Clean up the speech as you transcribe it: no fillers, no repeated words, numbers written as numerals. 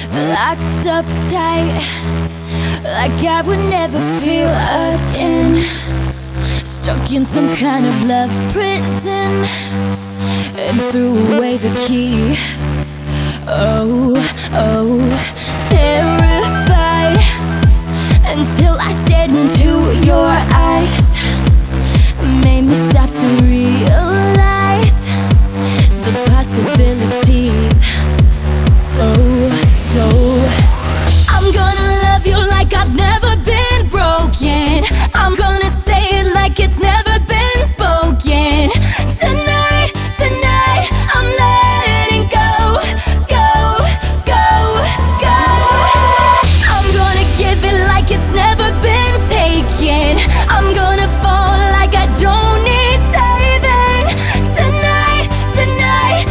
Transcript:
locked up tight, like I would never feel again. Stuck in some kind of love prison, and threw away the key. Oh, oh, terrified, until I stared into your